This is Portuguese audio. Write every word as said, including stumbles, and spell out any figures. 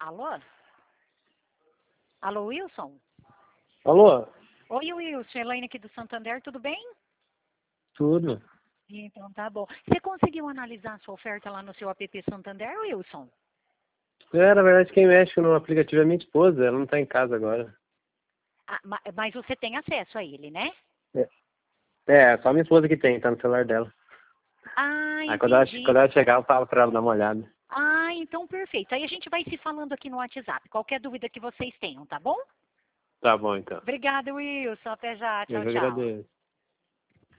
Alô? Alô, Wilson? Alô? Oi, Wilson. Elaine aqui do Santander, tudo bem? Tudo. Então tá bom. Você conseguiu analisar a sua oferta lá no seu app Santander, Wilson? É, na verdade, quem mexe no aplicativo é minha esposa, ela não tá em casa agora. Ah, ma- mas você tem acesso a ele, né? É, é só minha esposa que tem, tá no celular dela. Ah, Aí quando ela, entendi. quando ela chegar, eu falo pra ela dar uma olhada. Ah, então perfeito. Aí a gente vai se falando aqui no WhatsApp. Qualquer dúvida que vocês tenham, tá bom? Tá bom, então. Obrigada, Wilson. Até já. Eu Tchau, que tchau. agradeço.